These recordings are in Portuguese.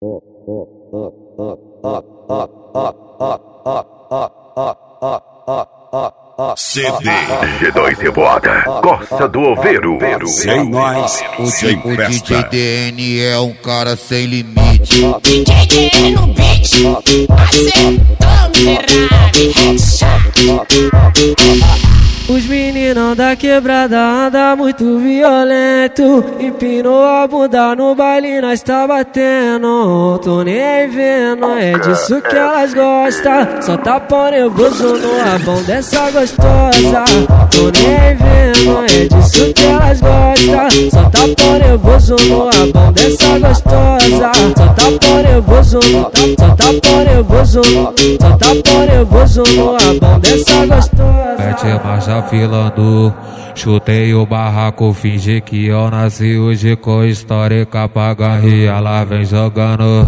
CD G2 Revoada, Costa do Oveiro. Sem nós, sem festa. DJ DN é um cara sem limite. DJ DN no beat, acertando Ferrari, headshot. Os meninão da quebrada anda muito violento. Empinou a bunda no baile, nós tá batendo. Tô nem vendo, é disso que elas gostam. Só tá pão nervoso no rabão dessa gostosa. Tô nem vendo, é disso que elas gostam. Só tá pão nervoso no rabão dessa gostosa. Só tá pão nervoso, só tá pão nervoso, só tá pão nervoso no rabão dessa gostosa. Mete marcha filando, chutei o barraco, fingi que eu nasci hoje com histórica pra garrir. Ela vem jogando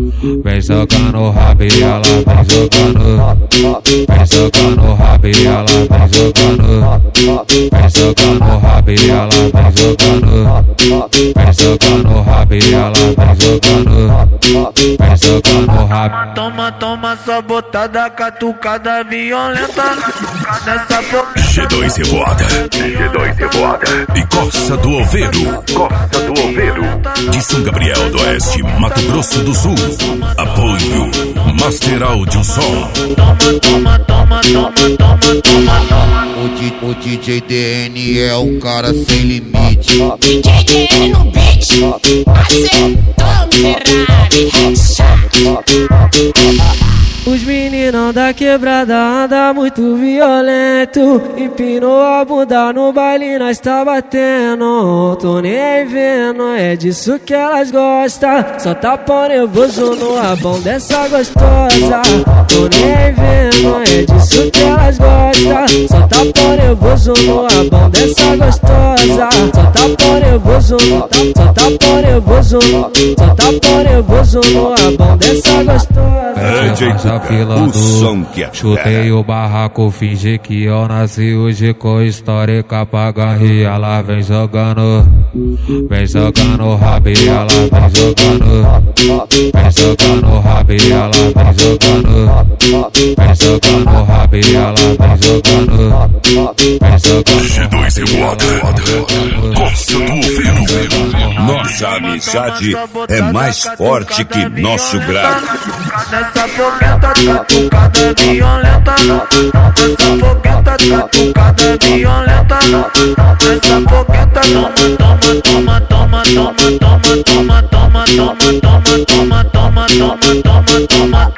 rabi, ela vem jogando, vem jogando rabi, ela vem jogando, vem jogando rabi, ela vem jogando, vem jogando rabi, ela vem jogando, vem jogando rabi. Toma, toma sua botada, catucada violenta nessa boca. G2 Revoada, G2 Revoada e Costa do Oveiro, Costa do Oveiro, de São Gabriel do Oeste, Mato Grosso do Sul. Apoio Master Audio Som. Toma, toma, toma, toma, toma, toma. O DJ DN é um cara sem limite. DJ DN no beat, acertando Ferrari, headshot. Os meninão da quebrada anda muito violento. Empinou a bunda no baile, nós tá batendo. Tô nem vendo, é disso que elas gostam. Só tá pão nervoso no rabão dessa gostosa. Tô nem vendo, é disso que elas gostam. Só tá pão nervoso no rabão dessa gostosa. Só tá pão nervoso, só tá pão nervoso, só tá pão nervoso no rabão dessa gostosa. Filando, chutei o barraco, fingi que eu nasci hoje com histórica pra garrir. Ela vem jogando rabi, ela vem jogando, vem jogando rabi, ela vem jogando, vem jogando rabi, ela vem jogando, vem jogando. G2 Revoada, Costa do Oveiro. Nossa amizade é mais forte que nosso grave. Nessa fogueta, catucada violenta. Nessa fogueta, catucada violenta. Nessa fogueta, toma, toma, toma, toma, toma, toma, toma, toma, toma, toma, toma, toma, toma, toma.